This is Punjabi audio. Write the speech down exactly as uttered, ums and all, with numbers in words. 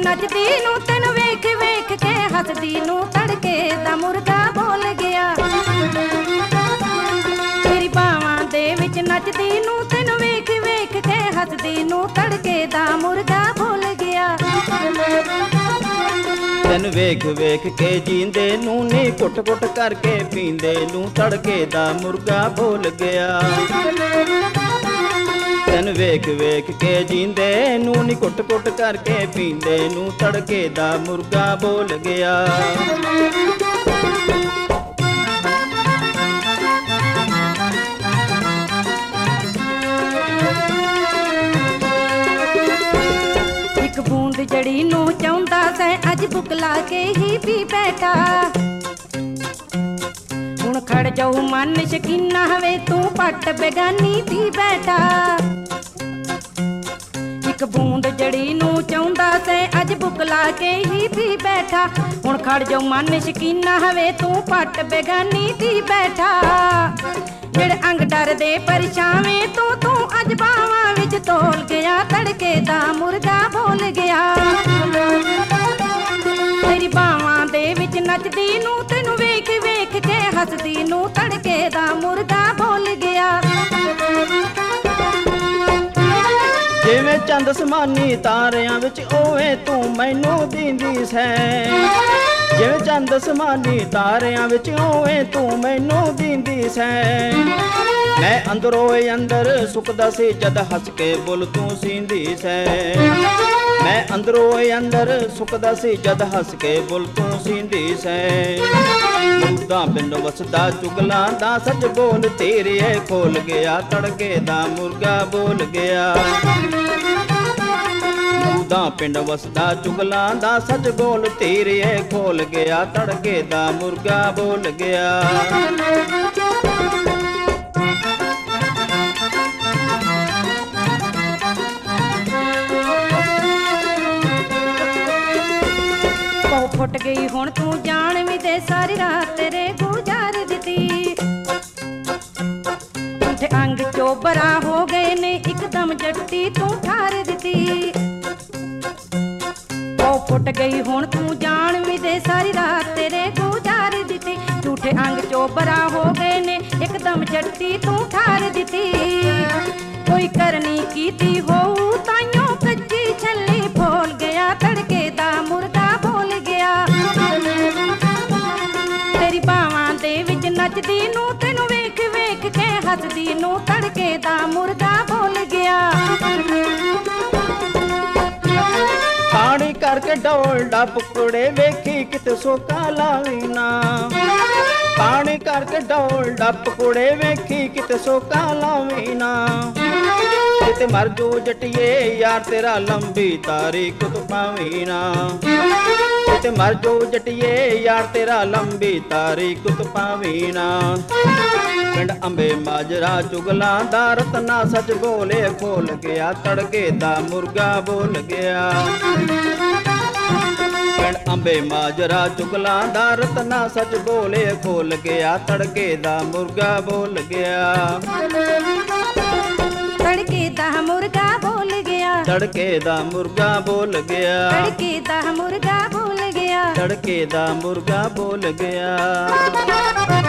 ਨੱਚਦੀ ਨੂੰ ਤੈਨੂੰ ਵੇਖ ਵੇਖ ਕੇ ਹੱਸਦੀ ਨੂੰ ਤੜਕੇ ਦਾ ਮੁਰਗਾ ਬੋਲ ਗਿਆ। ਤੇਰੀ ਬਾਵਾਂ ਦੇ ਵਿੱਚ ਨੱਚਦੀ ਨੂੰ ਤੈਨੂੰ ਵੇਖ ਵੇਖ ਕੇ ਹੱਸਦੀ ਨੂੰ ਤੜਕੇ ਦਾ ਮੁਰਗਾ ਬੋਲ ਗਿਆ। ਤੈਨੂੰ ਵੇਖ ਵੇਖ ਕੇ ਜੀਂਦੇ ਨੂੰ ਨੀ ਘੁੱਟ ਘੁੱਟ ਕਰਕੇ ਪੀਂਦੇ ਨੂੰ ਤੜਕੇ ਦਾ ਮੁਰਗਾ ਬੋਲ ਗਿਆ। ਤੈਨੂੰ ਵੇਖ ਵੇਖ ਕੇ ਜੀਂਦੇ ਨੂੰ ਨੀ ਘੁੱਟ ਘੁੱਟ ਕਰਕੇ ਪੀਂਦੇ ਨੂੰ ਤੜਕੇ ਦਾ ਮੁਰਗਾ ਬੋਲ ਗਿਆ। ਇੱਕ ਬੂੰਦ ਜੜੀ ਨੂੰ ਚਾਹੁੰਦਾ ਸੈਂ ਅੱਜ ਬੁਕਲਾ ਕੇ ਹੀ ਪੀ ਬੈਠਾ। ਹੁਣ ਖੜ ਜਾਊ ਮਨ ਸ਼ਕੀਨਾ ਹਵੇ ਤੂੰ ਪੱਟ ਬੇਗਾਨੀ ਪੀ ਬੈਠਾ। ਇੱਕ ਬੂੰਦ ਜੜੀ ਨੂੰ ਚਾਹੁੰਦਾ ਸੈਂ ਅੱਜ ਬੁਕਲਾ ਕੇ ਹੀ ਪੀ ਬੈਠਾ। ਹੁਣ ਖੜ ਜਾਊ ਮਨ ਸ਼ਕੀਨਾ ਹਵੇ ਤੂੰ ਪੱਟ ਬੇਗਾਨੀ ਪੀ ਬੈਠਾ। ਜਿਹੜੇ ਅੰਗ ਡਰਦੇ ਪਰਛਾਵੇਂ ਤੂੰ ਤੂੰ ਅੱਜ ਬਾਵਾਂ ਵਿੱਚ ਤੋਲ ਗਿਆ ਤੜਕੇ ਦਾ ਮੁਰਗਾ ਬੋਲ ਗਿਆ। ਤੇਰੀ ਬਾਵਾਂ ਦੇ ਵਿੱਚ ਨੱਚਦੀ ਨੂੰ ਤੈਨੂੰ ਵੇਖ ਵੇਖ ਕੇ ਹੱਸਦੀ ਨੂੰ ਤੜਕੇ ਦਾ ਮੁਰਗਾ ਬੋਲ ਗਿਆ। ਜਿਵੇਂ ਚੰਦ ਸਮਾਨੀ ਤਾਰਿਆਂ ਵਿੱਚ ਓਵੇਂ ਤੂੰ ਮੈਨੂੰ ਦੀਂਦੀ ਸੈਂ। ਜਿਵੇਂ ਚੰਦ ਸਮਾਨੀ ਤਾਰਿਆਂ ਵਿੱਚ ਓਵੇਂ ਤੂੰ ਮੈਨੂੰ ਦੀਂਦੀ ਸੈਂ। ਮੈਂ ਅੰਦਰੋਂ ਅੰਦਰ ਸੁੱਕਦਾ ਸੀ ਜਦ ਹੱਸ ਕੇ ਬੁੱਲ ਤੂੰ ਸੀਂਦੀ ਸੈਂ। ਮੈਂ ਅੰਦਰੋਂ ਅੰਦਰ ਸੁੱਕਦਾ ਸੀ ਜਦ ਹੱਸ ਕੇ ਬੁੱਲ ਤੂੰ ਸੀਂਦੀ ਸੈਂ। ਮੁਰਦਾ ਪਿੰਡ ਵਸਦਾ ਚੁਗਲਾਂ ਦਾ ਸੱਚ ਬੋਲ ਤੇਰੇ ਖੋਲ ਗਿਆ ਤੜਕੇ ਦਾ ਮੁਰਗਾ ਬੋਲ ਗਿਆ। ਮੁਰਦਾ ਪਿੰਡ ਵਸਦਾ ਚੁਗਲਾਂ ਦਾ ਸੱਚ ਬੋਲ ਤੇਰੇ ਖੋਲ ਗਿਆ ਤੜਕੇ ਦਾ ਮੁਰਗਾ ਬੋਲ ਗਿਆ। ਫੁੱਟ ਗਈ ਹੁਣ ਤੂੰ ਜਾਣ ਵੀ ਦੇ ਸਾਰੀ ਰਾਤ ਤੇਰੇ ਗੁਜ਼ਾਰ ਦਿੱਤੀ। ਝੂਠੇ ਅੰਗ ਚੋਬਰਾ ਹੋ ਗਏ ਨੇ ਇੱਕਦਮ ਜੱਟੀ ਤੂੰ ਠਾਰ ਦਿੱਤੀ। ਉਹ ਫੁੱਟ ਗਈ ਹੁਣ ਤੂੰ ਜਾਣ ਵੀ ਦੇ ਸਾਰੀ ਰਾਤ ਤੇਰੇ ਗੁਜ਼ਾਰ ਦਿੱਤੀ। ਝੂਠੇ ਅੰਗ ਚੋਬਰਾ ਹੋ ਗਏ ਨੇ ਇੱਕਦਮ ਜੱਟੀ ਤੂੰ ਠਾਰ ਦਿੱਤੀ। ਕੋਈ ਕਰਨੀ ਕੀਤੀ ਹੋਊ ਤਾਈਓ ਕੱਚੀ ਛੱਲੀ ਫੋਲ ਗਿਆ ਤੜਕੇ ਦਾ ਮੁਰਗਾ ਬੋਲ ਗਿਆ। ਤੇਰੀ ਬਾਵਾਂ ਦੇ ਵਿੱਚ ਨੱਚਦੀ ਨੂੰ ਤੈਨੂੰ ਵੇਖ ਵੇਖ ਕੇ ਹੱਸਦੀ ਨੂੰ ਤੜਕੇ ਦਾ ਮੁਰਗਾ ਬੋਲ ਗਿਆ। ਪਾਣੀ ਕਰਕੇ ਡੋਲ ਡੱਪ ਕੁੜੇ ਵੇਖੀ ਕਿਤੇ ਸੋਕਾ ਲਾਵੀ ਨਾ। ਪਾਣੀ ਕਰਕੇ ਡੋਲ ਡੱਪ ਕੁੜੇ ਵੇਖੀ ਕਿਤੇ ਸੋਕਾ ਲਾਵੀ ਨਾ। ਕਿਤੇ ਮਰ ਜੋ ਜੱਟੀਏ ਯਾਰ ਤੇਰਾ ਲੰਬੀ ਤਾਰੀਖ ਤੂੰ ਪਾਵੀ ਨਾ। ਕਿਤੇ ਮਰ ਜੋ ਜੱਟੀਏ ਯਾਰ ਤੇਰਾ ਲੰਬੀ ਤਾਰੀਖ ਤੂੰ ਪਾਵੀ ਨਾ। ਪਿੰਡ ਅੰਬੇ ਮਾਜਰਾ ਚੁਗਲਾਂ ਦਾ ਰਤਨਾ ਸੱਚ ਬੋਲੇ ਖੋਲ ਗਿਆ ਤੜਕੇ ਦਾ ਮੁਰਗਾ ਬੋਲ ਗਿਆ। ਪਿੰਡ ਅੰਬੇ ਮਾਜਰਾ ਚੁਗਲਾਂ ਦਾ ਰਤਨਾ ਸੱਚ ਬੋਲੇ ਖੋਲ ਗਿਆ ਤੜਕੇ ਦਾ ਮੁਰਗਾ ਬੋਲ ਗਿਆ। ਤੜਕੇ ਦਾ ਮੁਰਗਾ ਬੋਲ ਗਿਆ। ਤੜਕੇ ਦਾ ਮੁਰਗਾ ਬੋਲ ਗਿਆ। ਤੜਕੇ ਦਾ ਮੁਰਗਾ ਬੋਲ ਗਿਆ। ਤੜਕੇ ਦਾ ਮੁਰਗਾ ਬੋਲ ਗਿਆ।